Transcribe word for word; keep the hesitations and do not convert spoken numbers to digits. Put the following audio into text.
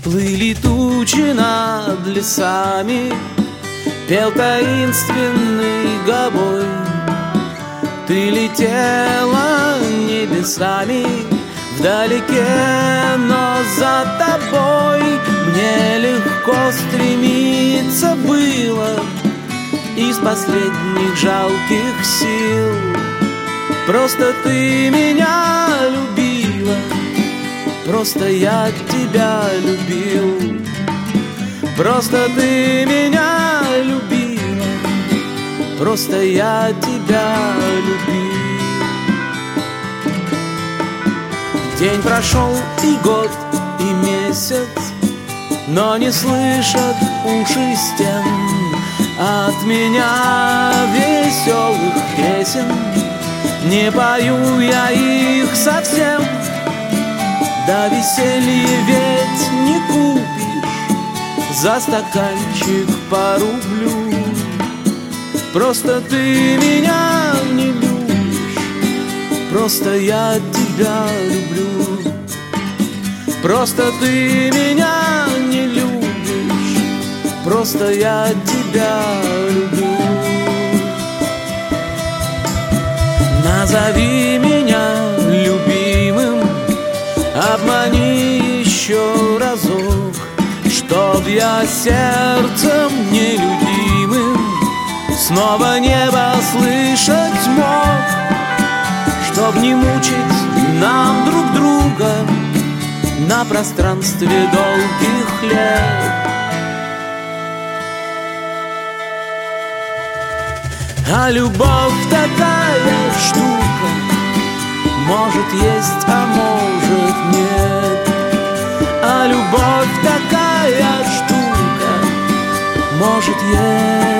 Плыли тучи над лесами, пел таинственный гобой. Ты летела небесами вдалеке, но за тобой мне легко стремиться было из последних жалких сил. Просто ты меня любила, просто я тебя любил. Просто ты меня любила, просто я тебя любил. День прошел и год, и месяц, но не слышат уши стен от меня веселых песен. Не пою я их совсем, да веселье ведь не купишь за стаканчик по рублю. Просто ты меня не любишь, просто я тебя люблю. Просто ты меня не любишь, просто я тебя люблю. Назови меня любимым, обмани еще разок, чтоб я сердцем нелюдимым снова небо слышать мог, чтоб не мучить нам друг друга на пространстве долгих лет. А любовь такая штука, может есть, а может нет. А любовь такая штука, может есть.